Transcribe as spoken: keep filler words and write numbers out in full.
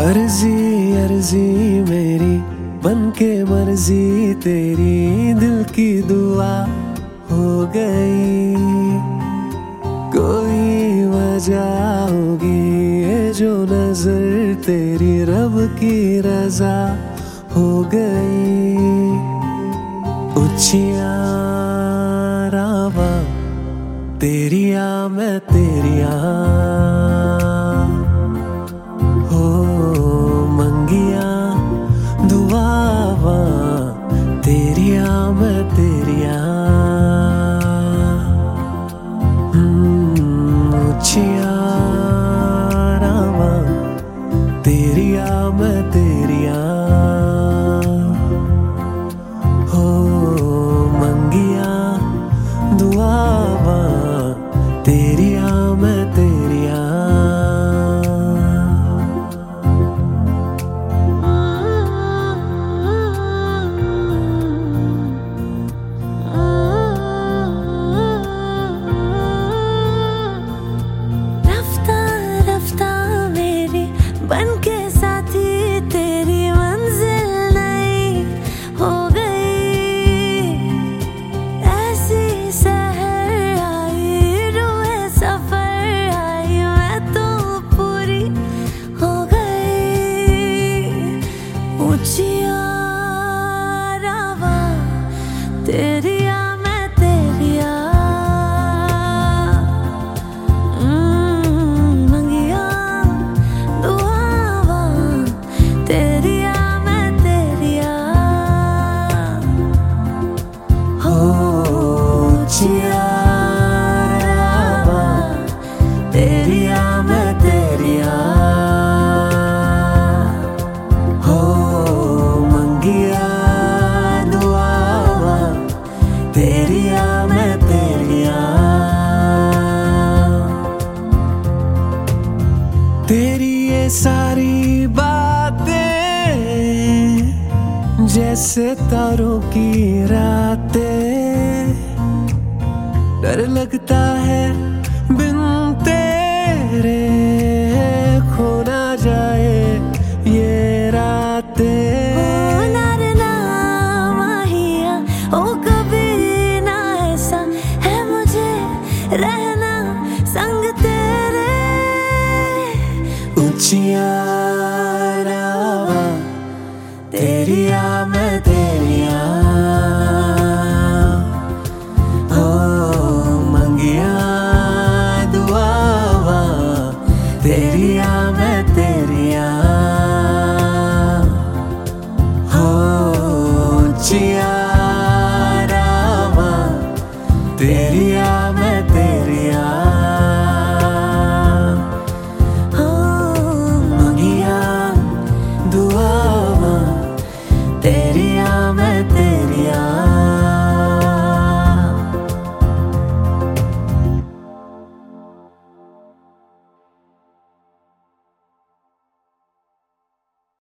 अर्जी अर्जी मेरी बनके मर्जी तेरी, दिल की दुआ हो गई। कोई वजह होगी ये जो नजर तेरी रब की रजा हो गई। उचिया रावा तेरिया मैं तेरिया, हो मंगिया दुआवा तेरिया मैं तेरिया। उचिया रावा तेरिया मैं तेरिया, हो मंगिया दुआवा तेरिया मैं तेरिया। रफ्ता रफ्ता मेरी बनके साथी तेरी मंजिल नई हो गई। ऐसी सहर आई रूहे सफर आई, मैं तो पूरी हो गई। ऊंचिया रावा तेरिया मैं तेरिया, मंगिया दुआवा तेरिया मैं तेरिया, हो उचिया रावा तेरिया मैं तेरिया, हो मंगिया दुआवा तेरिया मैं तेरिया। तेरी ये सारी बातें जैसे तारों की रातें, डर लगता है बिन तेरे खो ना जाए ये रातें। नारना माहिया ओ कभी ना ऐसा है मुझे रहना संग तेरे। ऊंचिया रावा तेरिया मैं तेरिया, हो मंगिया दुआवा तेरिया मैं तेरिया, हो उचिया रावा तेरिया